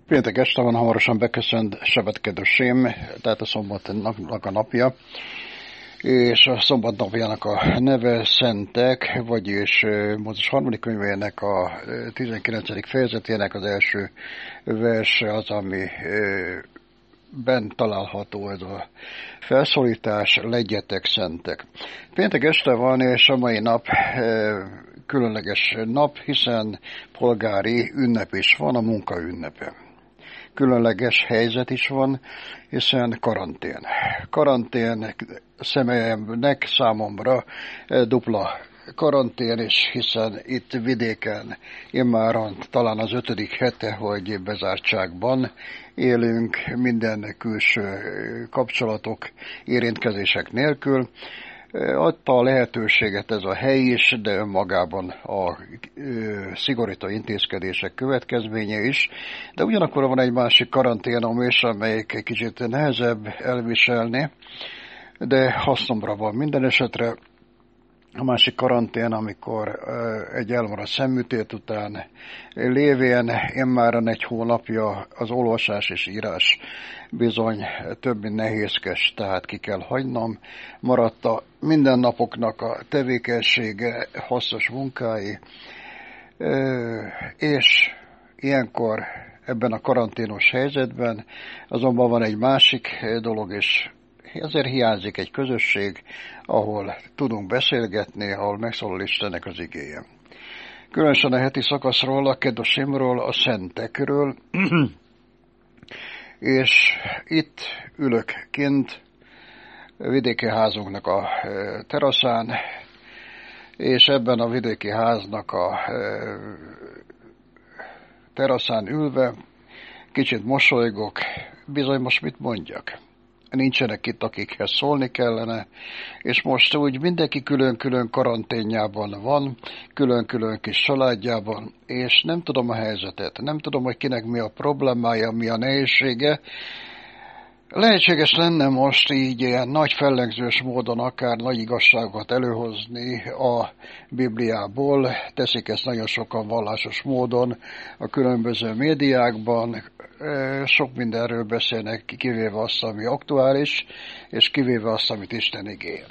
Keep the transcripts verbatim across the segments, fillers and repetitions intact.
Péntek este van, hamarosan beköszönt sebetkedősém, tehát a szombatnak a napja, és a szombat napjának a neve Szentek, vagyis Mózes harmadik könyvének a tizenkilencedik fejezetének az első verse az, ami bent található ez a felszólítás, legyetek szentek. Péntek este van, és a mai nap különleges nap, hiszen polgári ünnep is van, a munka ünnepe. Különleges helyzet is van, hiszen karantén. Karantén személyemnek számomra dupla karantén, és hiszen itt vidéken immáron talán az ötödik hete, hogy bezártságban élünk, minden külső kapcsolatok, érintkezések nélkül. Adta a lehetőséget ez a hely is, de önmagában a szigorító intézkedések következménye is. De ugyanakkor van egy másik karanténom is, amelyik egy kicsit nehezebb elviselni, de hasznomra van minden esetre. A másik karantén, amikor egy elmaradt szemműtét után lévén én már egy hónapja az olvasás és írás bizony több mint nehézkes, tehát ki kell hagynom. Maradt a mindennapoknak a tevékenysége, hasznos munkái, és ilyenkor ebben a karanténos helyzetben azonban van egy másik dolog is. Ezért hiányzik egy közösség, ahol tudunk beszélgetni, ahol megszólal Istennek az igéje. Különösen a heti szakaszról, a kedosimról, a szentekről, és itt ülök kint, vidéki házunknak a teraszán, és ebben a vidéki háznak a teraszán ülve kicsit mosolygok, bizony most mit mondjak. Nincsenek itt, akikhez szólni kellene, és most úgy mindenki külön-külön karanténjában van, külön-külön kis családjában, és nem tudom a helyzetet, nem tudom, hogy kinek mi a problémája, mi a nehézsége. Lehetséges lenne most így ilyen nagy fellengzős módon akár nagy igazságokat előhozni a Bibliából, teszik ezt nagyon sokan vallásos módon a különböző médiákban, sok mindenről beszélnek, kivéve azt, ami aktuális, és kivéve azt, amit Isten igény.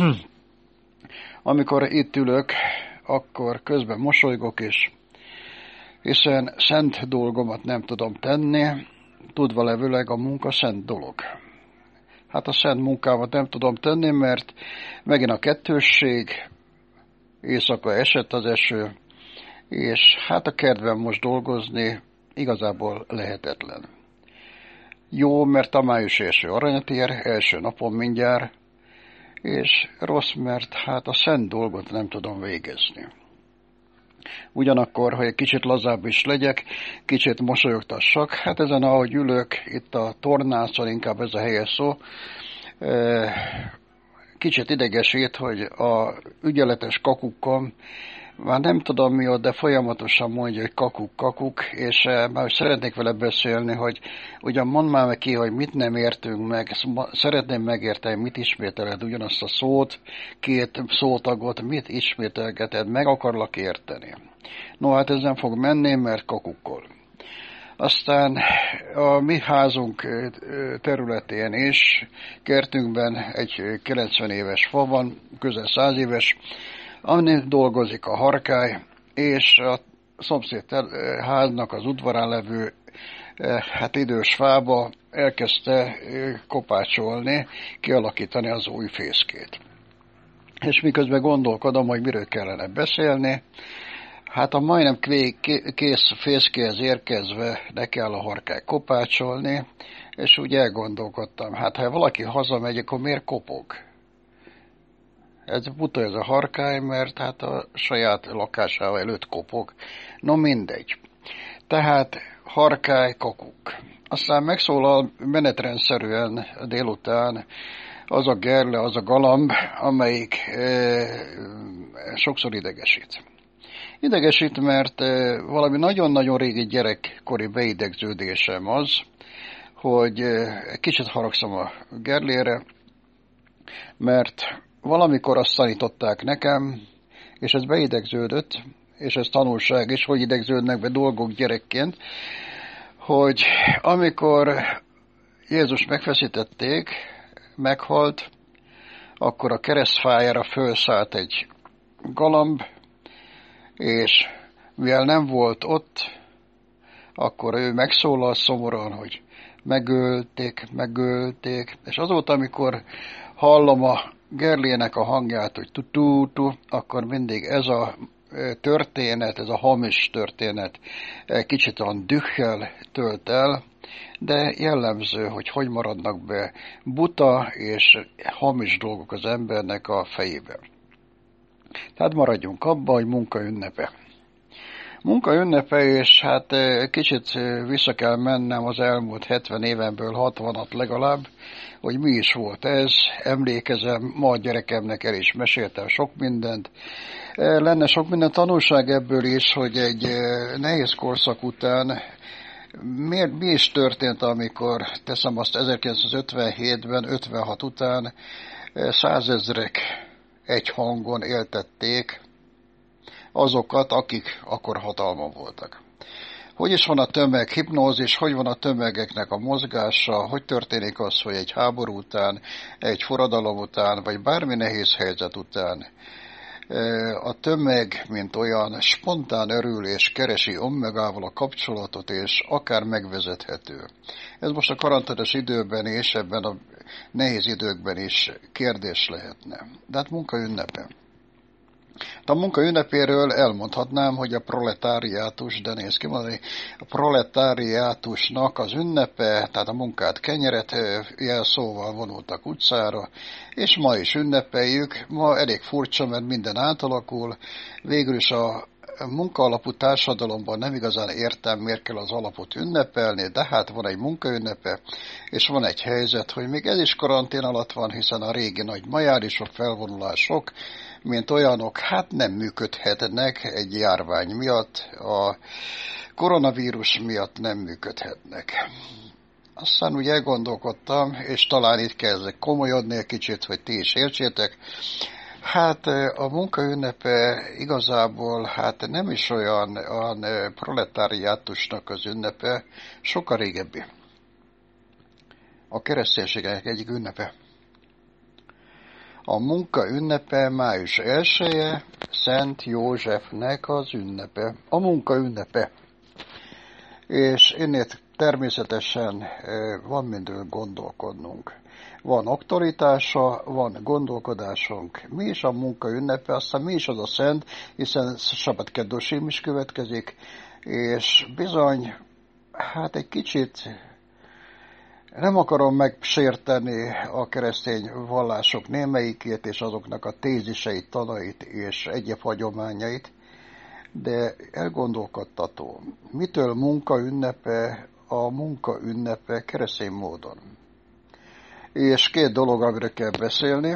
Amikor itt ülök, akkor közben mosolygok is, hiszen szent dolgomat nem tudom tenni, tudva levőleg a munka szent dolog. Hát a szent munkámat nem tudom tenni, mert megint a kettősség, éjszaka esett az eső, és hát a kertben most dolgozni igazából lehetetlen. Jó, mert a május első aranyat ér, első napon mindjárt, és rossz, mert hát a szent dolgot nem tudom végezni. Ugyanakkor, hogy egy kicsit lazább is legyek, kicsit mosolyogtassak, hát ezen ahogy ülök, itt a tornászon, inkább ez a helyes szó, kicsit idegesít, hogy a ügyeletes kakukom, már nem tudom mi ott, de folyamatosan mondja, hogy kakuk, kakuk, és már szeretnék vele beszélni, hogy ugyan mondd már ki, hogy mit nem értünk meg, szeretném megérteni, mit ismételed ugyanazt a szót, két szótagot, mit ismételgeted, meg akarlak érteni. No, hát ez nem fog menni, mert kakukkol. Aztán a mi házunk területén is, kertünkben egy kilencven éves fa van, közel száz éves, amin dolgozik a harkály, és a szomszéd háznak az udvarán levő hát idős fába elkezdte kopácsolni, kialakítani az új fészkét. És miközben gondolkodom, hogy miről kellene beszélni, hát a majdnem kész fészkéhez érkezve ne kell a harkály kopácsolni, és úgy elgondolkodtam, hát ha valaki hazamegy, akkor miért kopog? Ez buta ez a harkály, mert hát a saját lakásával előtt kopog. No mindegy. Tehát harkály, kakuk. Aztán megszólal menetrendszerűen délután az a gerle, az a galamb, amelyik e, sokszor idegesít. Idegesít, mert e, valami nagyon-nagyon régi gyerekkori beidegződésem az, hogy e, kicsit haragszom a gerlére, mert valamikor azt tanították nekem, és ez beidegződött, és ez tanulság is, hogy idegződnek be dolgok gyerekként, hogy amikor Jézus megfeszítették, meghalt, akkor a keresztfájára fölszállt egy galamb, és mivel nem volt ott, akkor ő megszólal szomorúan, hogy megölték, megölték, és azóta, amikor hallom a Gerlének a hangját, hogy tu-tu-tu, akkor mindig ez a történet, ez a hamis történet kicsit olyan dühkel tölt el, de jellemző, hogy hogy maradnak be buta és hamis dolgok az embernek a fejébe. Tehát maradjunk abba, hogy munka ünnepe. Munka ünnepe, és hát kicsit vissza kell mennem az elmúlt hetven évenből hatvanat legalább, hogy mi is volt ez. Emlékezem, ma a gyerekemnek el is meséltem sok mindent. Lenne sok minden tanulság ebből is, hogy egy nehéz korszak után miért, mi is történt, amikor, teszem azt, ezerkilencszázötvenhétben, ötvenhat után százezrek egy hangon éltették azokat, akik akkor hatalmon voltak. Hogy is van a tömeg hipnózis, hogy van a tömegeknek a mozgása, hogy történik az, hogy egy háború után, egy forradalom után, vagy bármi nehéz helyzet után a tömeg, mint olyan spontán örül és keresi önmagával a kapcsolatot, és akár megvezethető. Ez most a karanténes időben és ebben a nehéz időkben is kérdés lehetne. De hát munka ünnepe. A munka ünnepéről elmondhatnám, hogy a proletáriátus, de néz ki mondani, a proletáriátusnak az ünnepe, tehát a munkát kenyeret jelszóval vonultak utcára, és ma is ünnepeljük. Ma elég furcsa, mert minden átalakul. Végül is a munkaalapú társadalomban nem igazán értem, miért kell az alapot ünnepelni, de hát van egy munkaünnepe, és van egy helyzet, hogy még ez is karantén alatt van, hiszen a régi nagy majárisok, felvonulások, mint olyanok, hát nem működhetnek egy járvány miatt, a koronavírus miatt nem működhetnek. Aztán úgy elgondolkodtam, és talán itt kezdek komolyodni egy kicsit, hogy ti is értsétek. Hát a munkaünnepe igazából hát nem is olyan, olyan proletáriátusnak az ünnepe, sokkal régebbi. A kereszténységek egyik ünnepe. A munka ünnepe május elseje, Szent Józsefnek az ünnepe. A munka ünnepe. És innét természetesen van mindről gondolkodnunk. Van aktualitása, van gondolkodásunk. Mi is a munka ünnepe, aztán mi is az a szent, hiszen Sabbat Kedoshim is következik, és bizony, hát egy kicsit nem akarom megsérteni a keresztény vallások némelyikét, és azoknak a téziseit, tanait és egyéb hagyományait, de elgondolkodtató. Mitől munka ünnepe a munka ünnepe keresztény módon? És két dolog, amiről kell beszélni,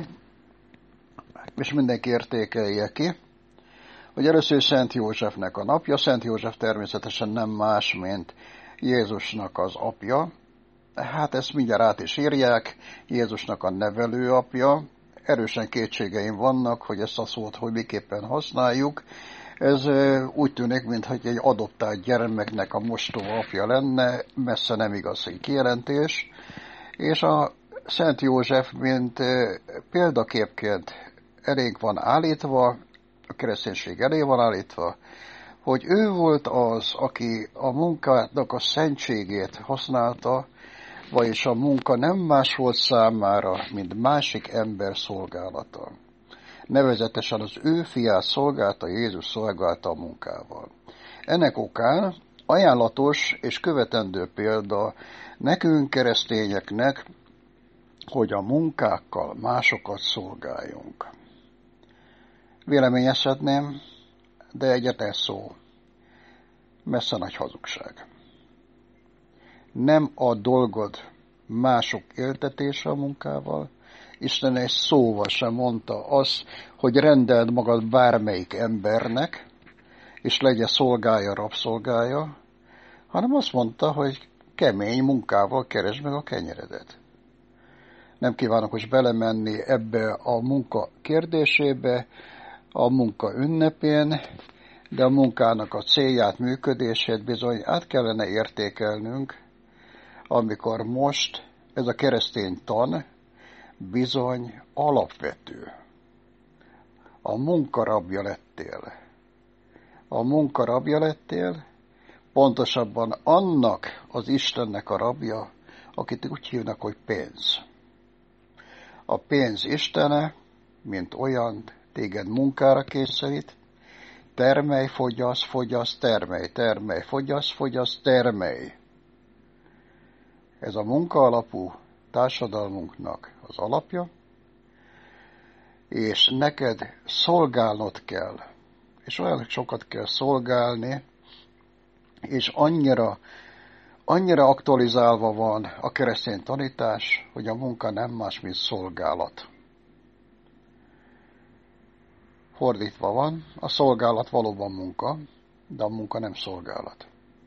és mindenki értékelje ki, hogy először Szent Józsefnek a napja. Szent József természetesen nem más, mint Jézusnak az apja. Hát ezt mindjárt át is írják, Jézusnak a nevelőapja. Erősen kétségeim vannak, hogy ezt a szót hogy miképpen használjuk. Ez úgy tűnik, mintha egy adoptált gyermeknek a mostoha apja lenne, messze nem igazi kijelentés. És a Szent József, mint példaképként elég van állítva, a kereszténység elé van állítva, hogy ő volt az, aki a munkának a szentségét használta, vagyis a munka nem más volt számára, mint másik ember szolgálata. Nevezetesen az ő fiát szolgálta, Jézus szolgálta a munkával. Ennek okán ajánlatos és követendő példa nekünk keresztényeknek, hogy a munkákkal másokat szolgáljunk. Véleményezhetném, de egyetlen szó, messze nagy hazugság. Nem a dolgod mások éltetése a munkával, Isten egy szóval sem mondta azt, hogy rendeld magad bármelyik embernek, és legyen szolgája, rabszolgája, hanem azt mondta, hogy kemény munkával keresd meg a kenyeredet. Nem kívánok most belemenni ebbe a munka kérdésébe, a munka ünnepén, de a munkának a célját, működését bizony át kellene értékelnünk, amikor most ez a keresztény tan bizony alapvető. A munka rabja lettél. A munka rabja lettél, pontosabban annak az Istennek a rabja, akit úgy hívnak, hogy pénz. A pénz istene, mint olyan, téged munkára kényszerít, termelj, fogyasz, fogyasz, termelj, termelj, fogyasz, fogyasz, termelj. Ez a munka alapú társadalmunknak az alapja, és neked szolgálnod kell, és olyan sokat kell szolgálni, és annyira, annyira aktualizálva van a keresztény tanítás, hogy a munka nem más, mint szolgálat. Fordítva van, a szolgálat valóban munka, de a munka nem szolgálat.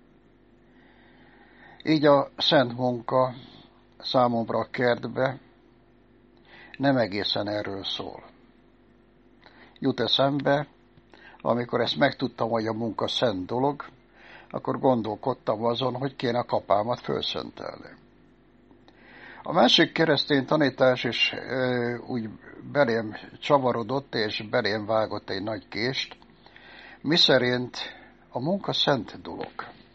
Így a szent munka számomra a kertbe nem egészen erről szól. Jut eszembe, amikor ezt megtudtam, hogy a munka szent dolog, akkor gondolkodtam azon, hogy kéne a kapámat fölszentelni. A másik keresztény tanítás is e, úgy belém csavarodott, és belém vágott egy nagy kést, miszerint a munka szent dolog.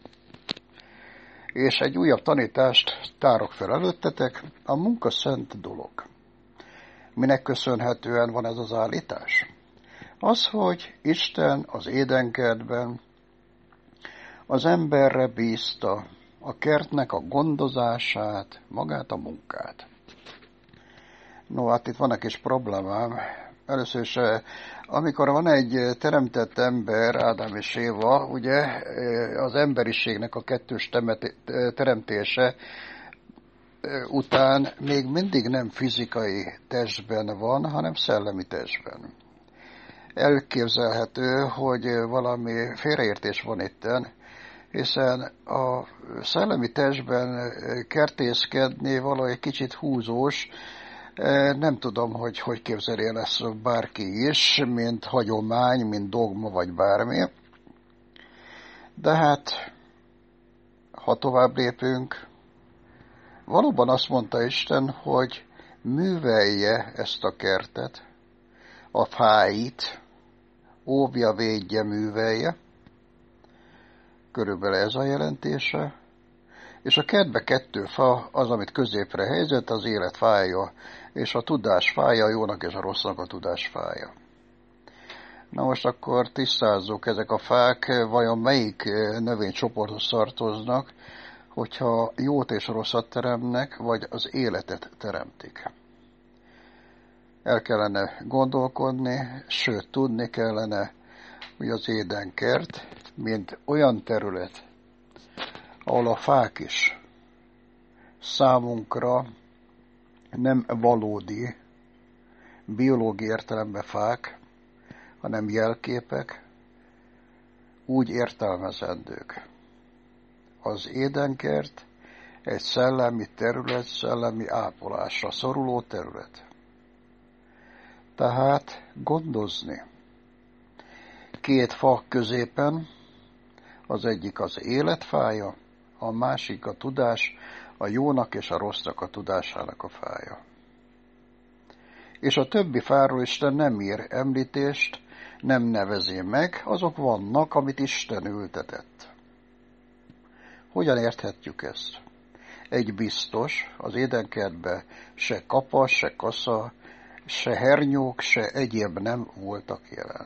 És egy újabb tanítást tárok fel előttetek, a munka szent dolog. Minek köszönhetően van ez az állítás? Az, hogy Isten az édenkertben az emberre bízta a kertnek a gondozását, magát a munkát. No, hát itt van egy kis problémám. Először is, amikor van egy teremtett ember, Ádám és Éva, ugye az emberiségnek a kettős teremtése után még mindig nem fizikai testben van, hanem szellemi testben. Elképzelhető, hogy valami félreértés van itten, hiszen a szellemi testben kertészkedni valahogy kicsit húzós, nem tudom, hogy hogy képzeli el ezt bárki is, mint hagyomány, mint dogma, vagy bármi. De hát, ha tovább lépünk, valóban azt mondta Isten, hogy művelje ezt a kertet, a fáit, óvja, védje, művelje. Körülbelül ez a jelentése. És a kertbe kettő fa, az, amit középre helyezett, az élet fája, és a tudás fája, a jónak és a rossznak a tudás fája. Na most akkor tisztázzuk, ezek a fák vajon melyik növénycsoporthoz tartoznak, hogyha jót és rosszat teremnek, vagy az életet teremtik. El kellene gondolkodni, sőt tudni kellene, hogy az édenkert, mint olyan terület, ahol a fák is számunkra nem valódi biológiai értelemben fák, hanem jelképek, úgy értelmezendők. Az édenkert egy szellemi terület, szellemi ápolásra szoruló terület. Tehát gondozni. Két fa középen, az egyik az életfája, a másik a tudás, a jónak és a rossznak a tudásának a fája. És a többi fáról Isten nem ír említést, nem nevezi meg, azok vannak, amit Isten ültetett. Hogyan érthetjük ezt? Egy biztos, az édenkertben se kapas, se kasza, se hernyók, se egyéb nem voltak jelen.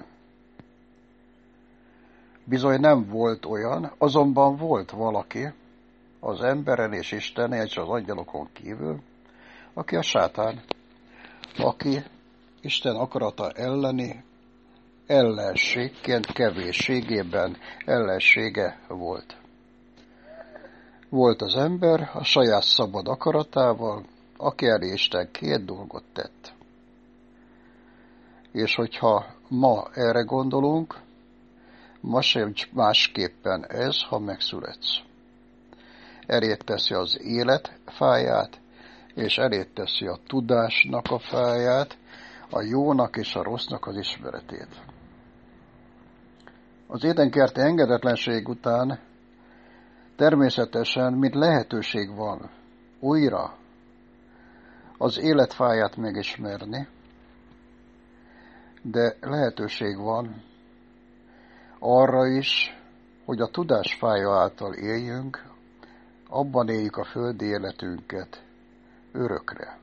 Bizony nem volt olyan, azonban volt valaki, az emberen és Istenen és az angyalokon kívül, aki a sátán, aki Isten akarata elleni ellenségként kevésségében ellensége volt. Volt az ember a saját szabad akaratával, aki elé Isten két dolgot tett. És hogyha ma erre gondolunk, ma sem másképpen ez, ha megszületsz. Elét teszi az élet fáját, és elét teszi a tudásnak a fáját, a jónak és a rossznak az ismeretét. Az édenkerti engedetlenség után természetesen, mint lehetőség van újra az életfáját megismerni, de lehetőség van arra is, hogy a tudás fája által éljünk, abban éljük a földi életünket örökre.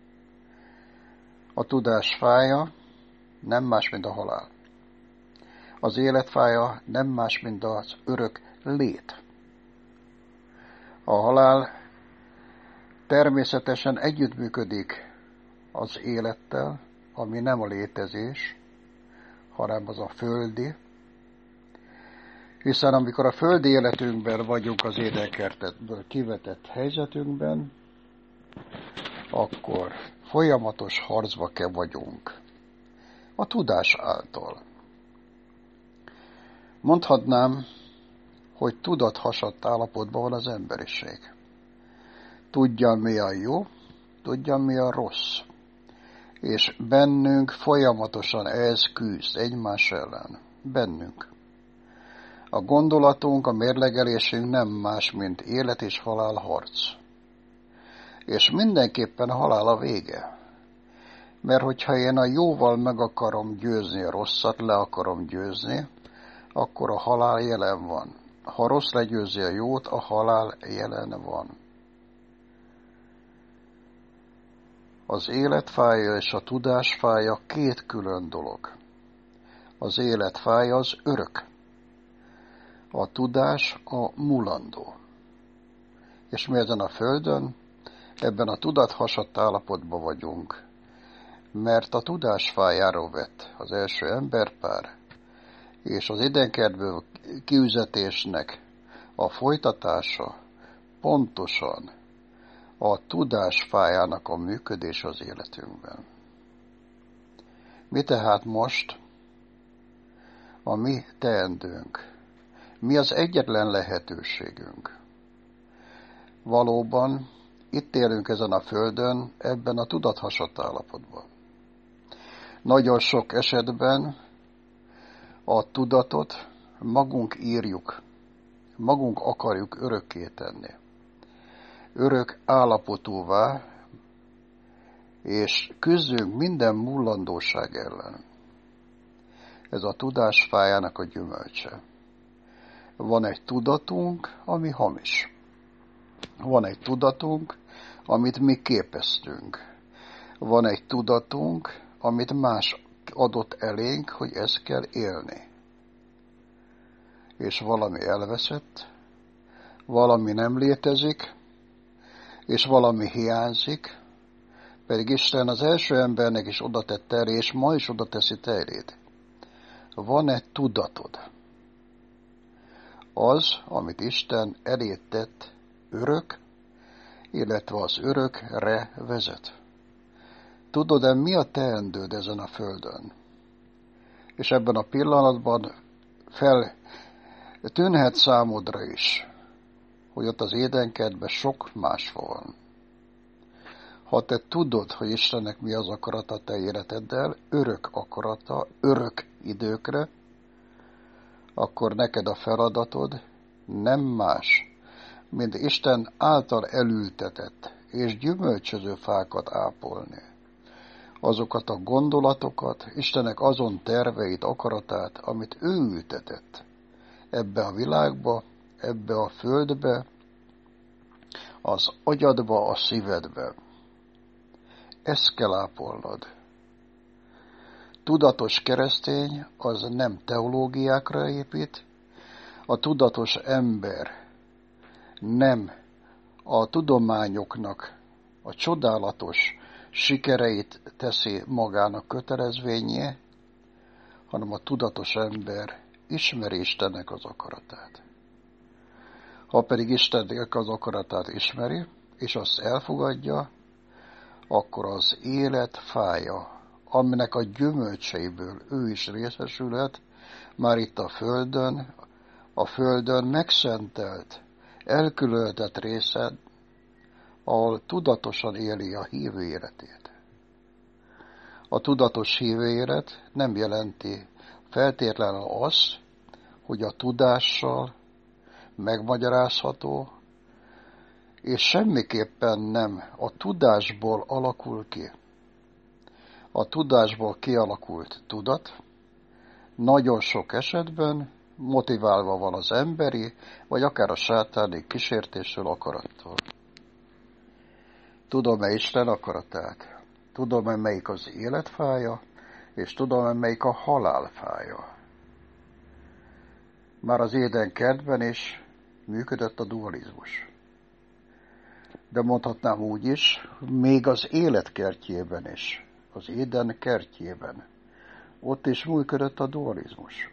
A tudás fája nem más, mint a halál. Az életfája nem más, mint az örök lét. A halál természetesen együttműködik az élettel, ami nem a létezés, hanem az a földi, hiszen amikor a földi életünkben vagyunk az édenkertből kivetett helyzetünkben, akkor folyamatos harcba kell vagyunk a tudás által. Mondhatnám, hogy tudathasadt állapotban van az emberiség. Tudja, mi a jó, tudja, mi a rossz. És bennünk folyamatosan ez küzd egymás ellen. Bennünk. A gondolatunk, a mérlegelésünk nem más, mint élet és halál harc. És mindenképpen a halál a vége. Mert hogyha én a jóval meg akarom győzni a rosszat, le akarom győzni, akkor a halál jelen van. Ha rossz legyőzi a jót, a halál jelen van. Az életfája és a tudásfája két külön dolog. Az életfája az örök. A tudás a mulandó. És mi ezen a földön, ebben a tudathasadt állapotban vagyunk, mert a tudás fájáról vett az első emberpár, és az édenkertből kiüzetésnek a folytatása pontosan a tudás fájának a működés az életünkben. Mi tehát most a mi teendőnk? Mi az egyetlen lehetőségünk? Valóban itt élünk ezen a földön, ebben a tudathasadt állapotban. Nagyon sok esetben a tudatot magunk írjuk, magunk akarjuk örökké tenni. Örök állapotúvá, és küzdünk minden mullandóság ellen. Ez a tudás fájának a gyümölcse. Van egy tudatunk, ami hamis. Van egy tudatunk, amit mi képeztünk. Van egy tudatunk, amit más adott elénk, hogy ezt kell élni. És valami elveszett, valami nem létezik, és valami hiányzik, pedig Isten az első embernek is oda tett elé, és ma is oda teszi te eléd. Van-e tudatod? Az, amit Isten elé tett, örök, illetve az örökre vezet. Tudod-e, mi a teendőd ezen a földön? És ebben a pillanatban feltűnhet számodra is, hogy ott az édenkertben sok más van. Ha te tudod, hogy Istennek mi az akarata te életeddel, örök akarata, örök időkre, akkor neked a feladatod nem más, mint Isten által elültetett és gyümölcsöző fákat ápolni. Azokat a gondolatokat, Istennek azon terveit, akaratát, amit ő ültetett ebbe a világba, ebbe a földbe, az agyadba, a szívedbe. Ezt kell ápolnod. Tudatos keresztény az nem teológiákra épít, a tudatos ember nem a tudományoknak a csodálatos sikereit teszi magának kötelezvényé, hanem a tudatos ember ismeri Istennek az akaratát. Ha pedig Istennek az akaratát ismeri, és azt elfogadja, akkor az élet fája, aminek a gyümölcseiből ő is részesülhet, már itt a földön, a földön megszentelt, elkülönített részed, ahol tudatosan éli a hívő életét. A tudatos hívő élet nem jelenti feltétlenül azt, hogy a tudással megmagyarázható, és semmiképpen nem a tudásból alakul ki. A tudásból kialakult tudat nagyon sok esetben motiválva van az emberi, vagy akár a sátáni kísértéssel, akarattól. Tudom-e Isten akaratát? Tudom-e melyik az életfája, és tudom-e melyik a halálfája? Már az Éden kertben is működött a dualizmus. De mondhatnám úgy is, még az élet kertjében is, az Éden kertjében, ott is működött a dualizmus.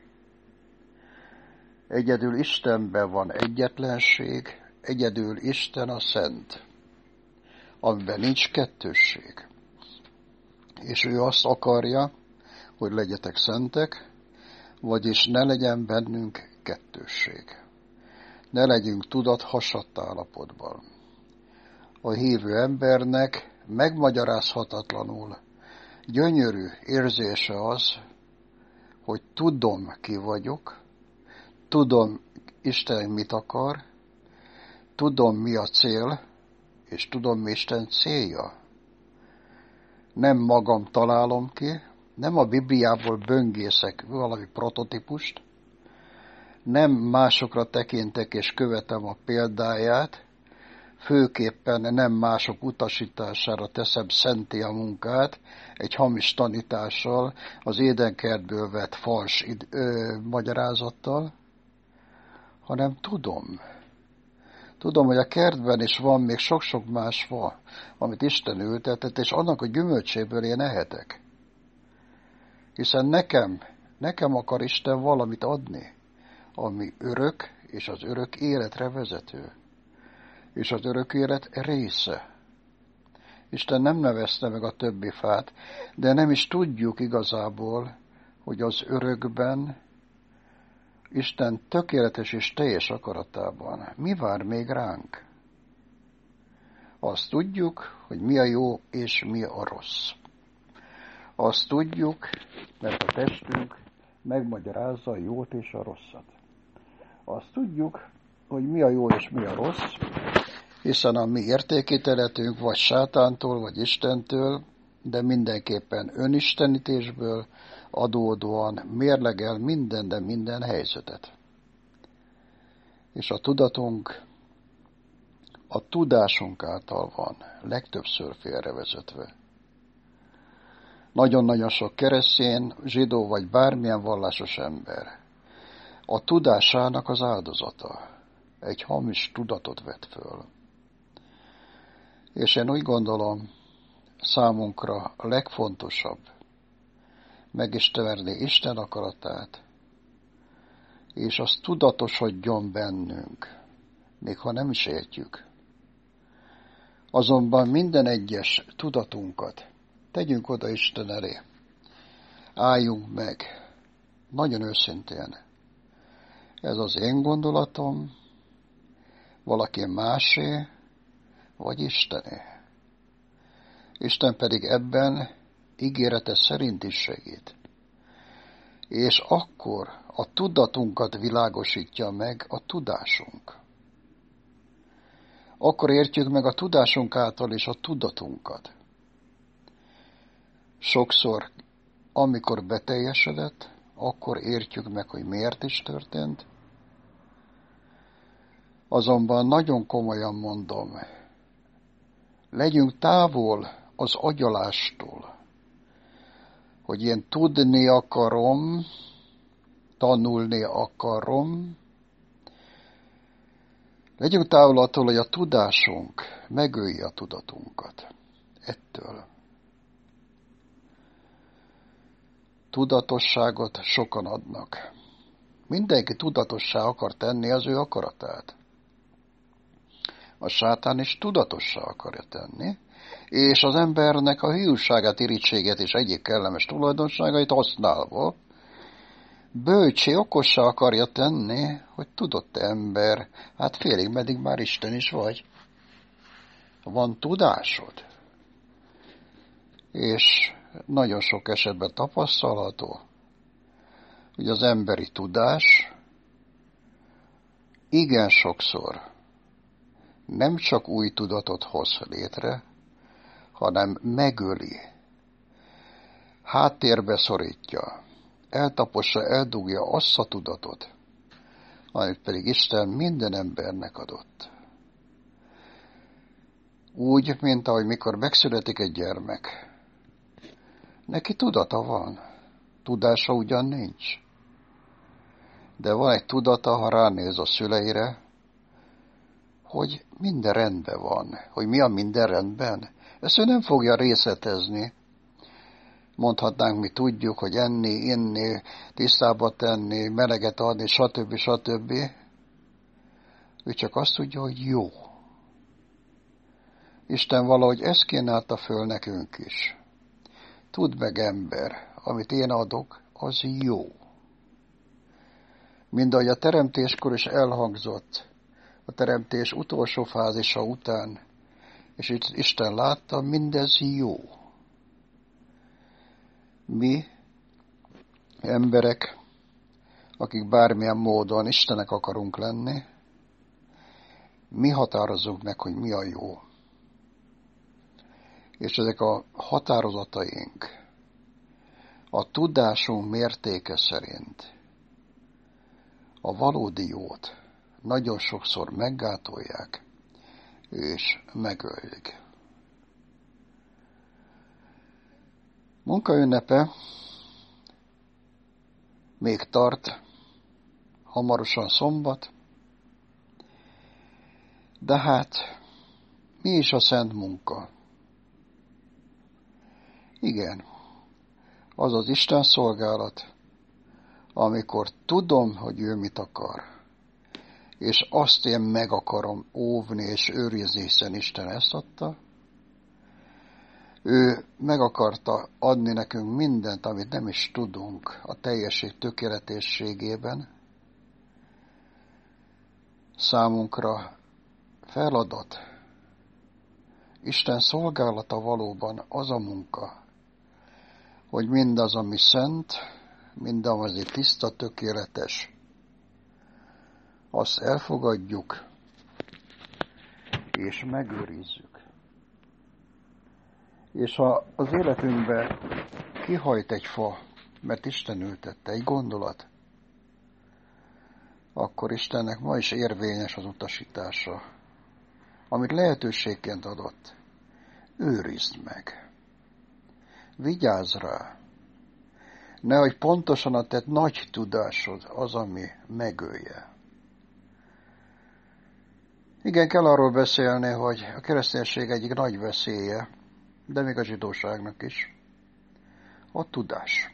Egyedül Istenben van egyetlenség, egyedül Isten a szent, amiben nincs kettősség. És ő azt akarja, hogy legyetek szentek, vagyis ne legyen bennünk kettősség. Ne legyünk tudat hasadt állapotban. A hívő embernek megmagyarázhatatlanul gyönyörű érzése az, hogy tudom, ki vagyok, tudom, Isten mit akar, tudom, mi a cél, és tudom, mi Isten célja. Nem magam találom ki, nem a Bibliából böngészek valami prototípust, nem másokra tekintek és követem a példáját, főképpen nem mások utasítására teszem szenté a munkát, egy hamis tanítással, az édenkertből vett fals id- ö, magyarázattal, hanem tudom. Tudom, hogy a kertben is van még sok-sok más fa, amit Isten ültetett, és annak a gyümölcséből én ehetek. Hiszen nekem, nekem akar Isten valamit adni, ami örök, és az örök életre vezető. És az örök élet része. Isten nem nevezte meg a többi fát, de nem is tudjuk igazából, hogy az örökben, Isten tökéletes és teljes akaratában mi vár még ránk. Azt tudjuk, hogy mi a jó és mi a rossz. Azt tudjuk, mert a testünk megmagyarázza a jót és a rosszat. Azt tudjuk, hogy mi a jó és mi a rossz, hiszen a mi értékítéletünk vagy sátántól, vagy Istentől, de mindenképpen önistenítésből adódóan mérlegel minden, de minden helyzetet. És a tudatunk a tudásunk által van legtöbbször félrevezetve. Nagyon-nagyon sok keresztény, zsidó vagy bármilyen vallásos ember a tudásának az áldozata. Egy hamis tudatot vett föl. És én úgy gondolom, számunkra a legfontosabb megismerni Isten akaratát, és az tudatosodjon bennünk, még ha nem is értjük. Azonban minden egyes tudatunkat tegyünk oda Isten elé. Álljunk meg, nagyon őszintén. Ez az én gondolatom, valaki másé, vagy Istené. Isten pedig ebben ígérete szerint is segít. És akkor a tudatunkat világosítja meg a tudásunk. Akkor értjük meg a tudásunk által is a tudatunkat. Sokszor, amikor beteljesedett, akkor értjük meg, hogy miért is történt. Azonban nagyon komolyan mondom, legyünk távol az agyalástól, hogy én tudni akarom, tanulni akarom. Legyünk távol attól, hogy a tudásunk megölje a tudatunkat. Ettől. Tudatosságot sokan adnak. Mindenki tudatossá akar tenni az ő akaratát. A sátán is tudatossá akarja tenni, és az embernek a hiúságát, irítséget és egyéb kellemes tulajdonságait használva bölcsé, okossá akarja tenni, hogy tudott ember, hát félig meddig már Isten is vagy. Van tudásod. És nagyon sok esetben tapasztalható, hogy az emberi tudás igen sokszor nem csak új tudatot hoz létre, hanem megöli, háttérbe szorítja, eltapossa, eldugja azt a tudatot, amit pedig Isten minden embernek adott. Úgy, mint ahogy mikor megszületik egy gyermek. Neki tudata van, tudása ugyan nincs. De van egy tudata, ha ránéz a szüleire, hogy minden rendben van. Hogy mi a minden rendben? Ezt ő nem fogja részletezni. Mondhatnánk, mi tudjuk, hogy enni, inni, tisztába tenni, meleget adni, stb. stb. Ő csak azt tudja, hogy jó. Isten valahogy ezt kínálta föl nekünk is. Tudd meg, ember, amit én adok, az jó. Mind ahogy a teremtéskor is elhangzott, a teremtés utolsó fázisa után, és itt Isten látta, mindez jó. Mi, emberek, akik bármilyen módon Istenek akarunk lenni, mi határozzuk meg, hogy mi a jó. És ezek a határozataink a tudásunk mértéke szerint a valódi jót nagyon sokszor meggátolják és megöljük. Munkaünnepe még tart, hamarosan szombat, de hát mi is a szent munka? Igen, az az Isten szolgálat, amikor tudom, hogy ő mit akar, és azt én meg akarom óvni és őrizni, hiszen Isten ezt adta. Ő meg akarta adni nekünk mindent, amit nem is tudunk a teljesség tökéletességében. Számunkra feladat. Isten szolgálata valóban az a munka, hogy mindaz, ami szent, mindaz, ami tiszta, tökéletes, azt elfogadjuk és megőrizzük. És ha az életünkbe kihajt egy fa, mert Isten ültette, egy gondolat, akkor Istennek ma is érvényes az utasítása, amit lehetőségként adott. Őrizd meg. Vigyázz rá. Nehogy pontosan a te nagy tudásod az, ami megölje. Igen, kell arról beszélni, hogy a kereszténység egyik nagy veszélye, de még a zsidóságnak is, a tudás.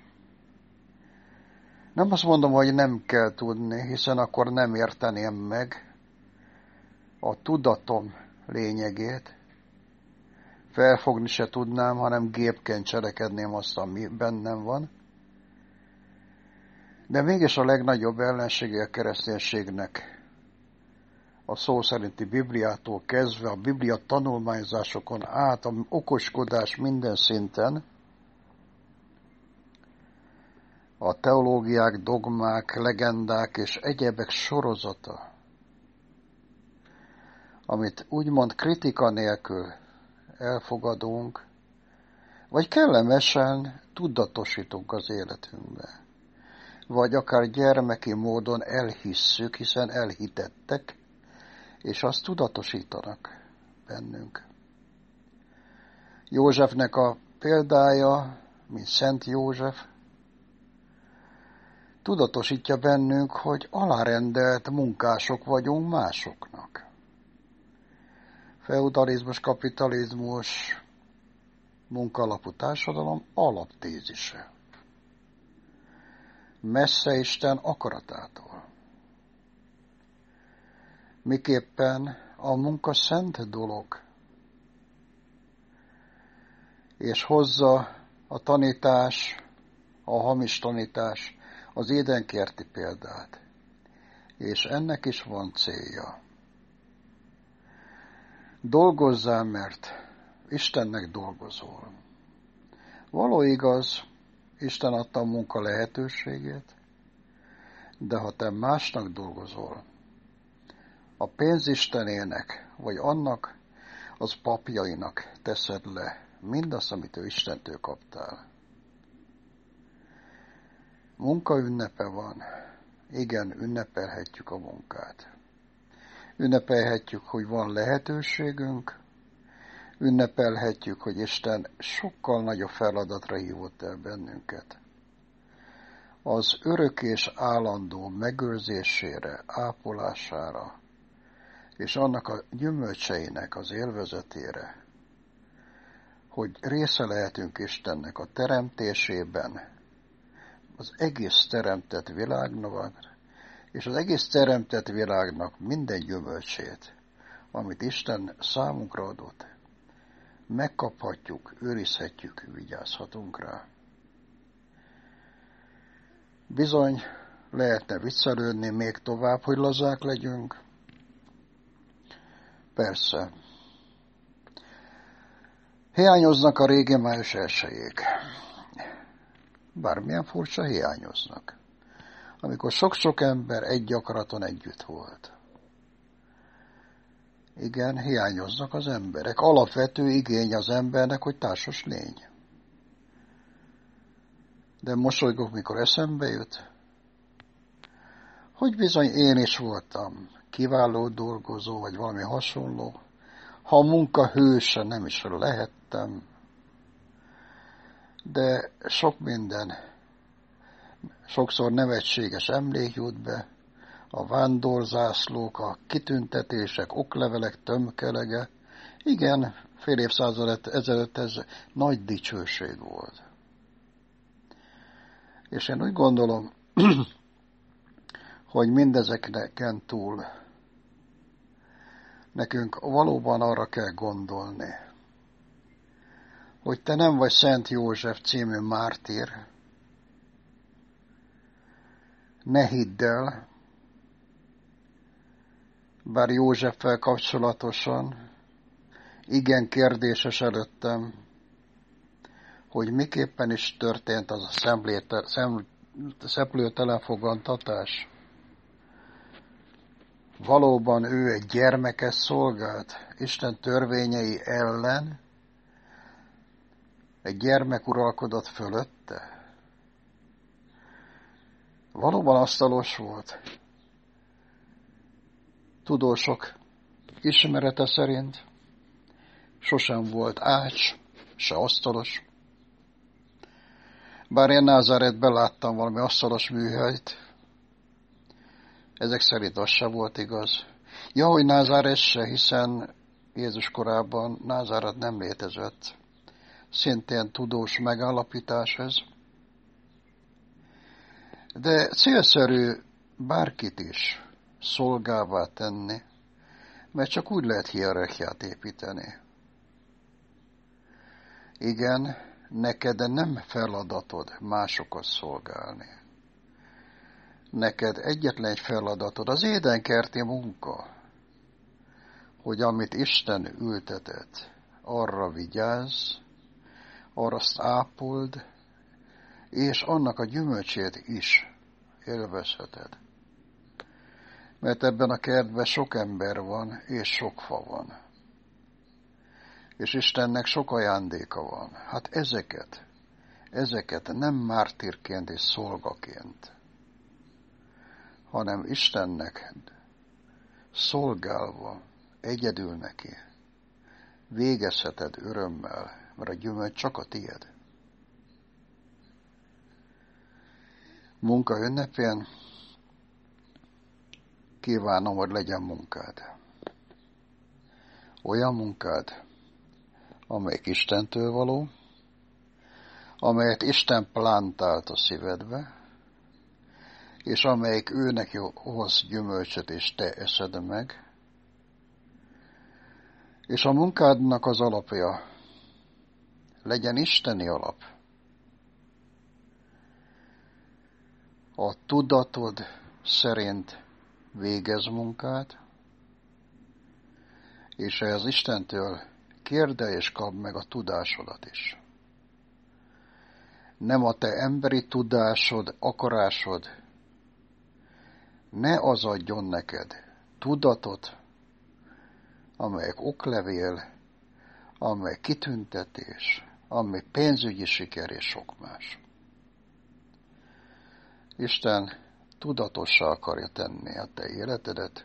Nem azt mondom, hogy nem kell tudni, hiszen akkor nem érteném meg a tudatom lényegét, felfogni se tudnám, hanem gépként cselekedném azt, ami bennem van. De mégis a legnagyobb ellensége a kereszténységnek, a szó szerinti Bibliától kezdve, a Biblia tanulmányzásokon át, a okoskodás minden szinten, a teológiák, dogmák, legendák és egyebek sorozata, amit úgymond kritika nélkül elfogadunk, vagy kellemesen tudatosítunk az életünkbe. Vagy akár gyermeki módon elhisszük, hiszen elhitettek, és azt tudatosítanak bennünk. Józsefnek a példája, mint Szent József, tudatosítja bennünk, hogy alárendelt munkások vagyunk másoknak. Feudalizmus, kapitalizmus, munkalapú társadalom alaptézise. Messze Isten akaratától. Miképpen a munka szent dolog, és hozza a tanítás, a hamis tanítás, az édenkerti példát. És ennek is van célja. Dolgozzál, mert Istennek dolgozol. Való igaz, Isten adta a munka lehetőségét, de ha te másnak dolgozol, a pénzistenének, vagy annak az papjainak teszed le mindazt, amit ő Istentől kaptál. Munkaünnepe van. Igen, ünnepelhetjük a munkát. Ünnepelhetjük, hogy van lehetőségünk, ünnepelhetjük, hogy Isten sokkal nagyobb feladatra hívott el bennünket. Az örök és állandó megőrzésére, ápolására, és annak a gyümölcseinek az élvezetére, hogy része lehetünk Istennek a teremtésében, az egész teremtett világnak, és az egész teremtett világnak minden gyümölcsét, amit Isten számunkra adott, megkaphatjuk, őrizhetjük, vigyázhatunk rá. Bizony, lehetne viccelődni még tovább, hogy lazák legyünk. Persze. Hiányoznak a régi május elsejék. Bármilyen furcsa, hiányoznak. Amikor sok-sok ember egy akaraton együtt volt. Igen, hiányoznak az emberek. Alapvető igény az embernek, hogy társas lény. De mosolygok, mikor eszembe jut, hogy bizony én is voltam kiváló dolgozó, vagy valami hasonló. Ha a munka hőse nem is lehettem, de sok minden, sokszor nevetséges emlék jut be, a vándorzászlók, a kitüntetések, oklevelek tömkelege. Igen, fél évszázad ezelőtt ez nagy dicsőség volt. És én úgy gondolom, hogy mindezeken túl nekünk valóban arra kell gondolni, hogy te nem vagy Szent József című mártír, ne hidd el, bár Józseffel kapcsolatosan igen kérdéses előttem, hogy miképpen is történt az a szeplőtelen fogantatás. Valóban ő egy gyermekes szolgált Isten törvényei ellen, egy gyermek uralkodott fölötte. Valóban asztalos volt. Tudósok ismerete szerint sosem volt ács, se asztalos. Bár én Názáretben láttam valami asztalos műhelyt, ezek szerint az se volt igaz. Ja, hogy Názáret se, hiszen Jézus korában Názáret nem létezett. Szintén tudós megállapítás ez. De célszerű bárkit is szolgává tenni, mert csak úgy lehet hierarchiát építeni. Igen, neked nem feladatod másokat szolgálni. Neked egyetlen egy feladatod az édenkerti munka, hogy amit Isten ültetett, arra vigyázz, arra azt ápold, és annak a gyümölcsét is élvezheted. Mert ebben a kertben sok ember van, és sok fa van. És Istennek sok ajándéka van. Hát ezeket, ezeket nem mártírként és szolgaként, hanem Istennek szolgálva, egyedül neki, végezheted örömmel, mert a gyümölcs csak a tied. Munka ünnepén kívánom, hogy legyen munkád. Olyan munkád, amelyik Istentől való, amelyet Isten plántált a szívedbe, és amelyik őnek hoz gyümölcsöt, és te eszed meg, és a munkádnak az alapja legyen isteni alap. A tudatod szerint végez munkát, és ehhez Istentől kérde és kap meg a tudásodat is. Nem a te emberi tudásod, akarásod, ne az adjon neked tudatot, amelyek oklevél, amely kitüntetés, amely pénzügyi siker és sok más. Isten tudatossá akarja tenni a te életedet,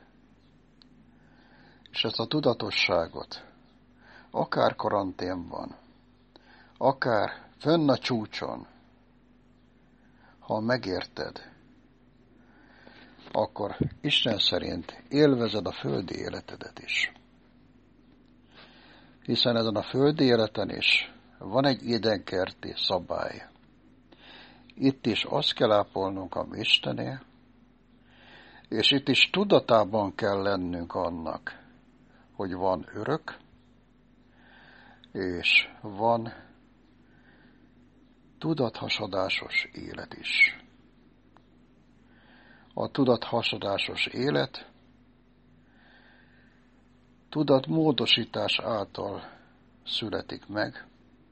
és ezt a tudatosságot akár karanténban, akár fönn a csúcson, ha megérted, akkor Isten szerint élvezed a földi életedet is. Hiszen ezen a földi életen is van egy édenkerti szabály. Itt is azt kell ápolnunk, ami Istené, és itt is tudatában kell lennünk annak, hogy van örök, és van tudathasadásos élet is. A tudathasadásos élet tudatmódosítás által születik meg.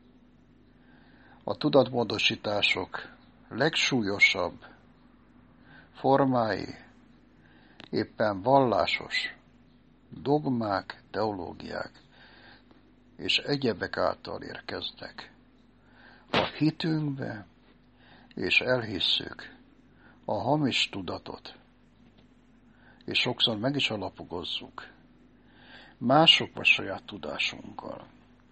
A tudatmódosítások legsúlyosabb formái éppen vallásos dogmák, teológiák és egyebek által érkeznek. A hitünkbe, és elhisszük a hamis tudatot, és sokszor meg is alapogozzuk mások vagy saját tudásunkkal.